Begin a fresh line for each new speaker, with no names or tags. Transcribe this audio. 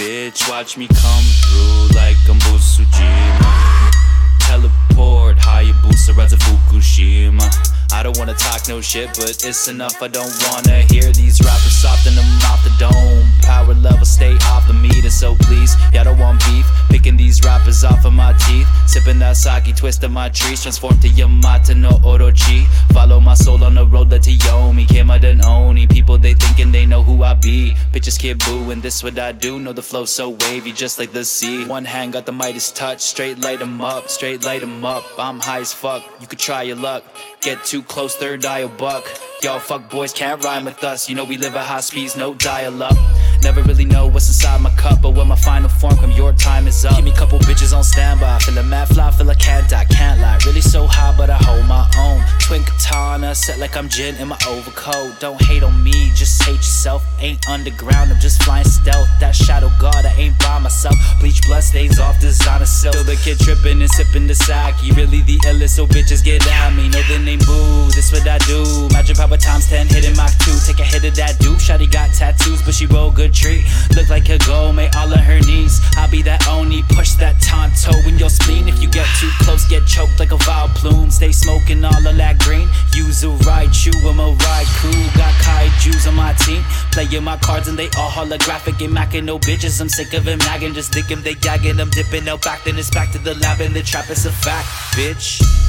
bitch, watch me come through like I'm Busujima. Teleport, Hayabusa, Raza Fukushima. I don't wanna talk no shit, but it's enough. I don't wanna hear these rappers soften them off the dome. Power level, stay off the meter, so please, yeah, I don't want beef. Picking these rappers off of my teeth. Sipping that sake, twisting my trees. Transform to Yamata no Orochi. Follow my soul on the road, let to Yomi. Kemaden Oni. People, they thinking they know who I be. Bitches kid boo, and this what I do. Know the flow so wavy, just like the sea. One hand got the Midas touch. Straight light 'em up, straight light 'em up. I'm high as fuck, you could try your luck. Get too close, third eye a buck. Y'all fuck boys can't rhyme with us. You know we live at high speeds, no dial-up. Never really know what's inside my cup, but when my final form come, your time is up. Give me a couple bitches on standby. Feel a mad fly, feel I can't die, can't lie. Really so high, but I hold my own. Twin katana, set like I'm Jin in my overcoat. Don't hate on me, just hate yourself. Ain't underground, I'm just flying stealth. That shadow guard, I ain't by myself. Bleach blood stains off designer silk. Still the kid tripping and sipping the sake. Really the illest, so bitches get at me. Know the name boo, this what I do. Magic power times 10, hitting Mach 2. Take a hit of that dupe. Shawty got tattoos, but she roll good treat. Look like a Gome, all on her knees. I'll be that Oni, push that Tonto in your spleen. If you get too close, get choked like a vile plume. Stay smoking all of that green. Use a Raichu, I'm a ride crew. Got kaijus on my team. Playing my cards and they all holographic. Ain't macking no bitches, I'm sick of him nagging. Just dick him, they gagging. I'm dipping out back, then it's back to the lab and the trap is a fact, bitch.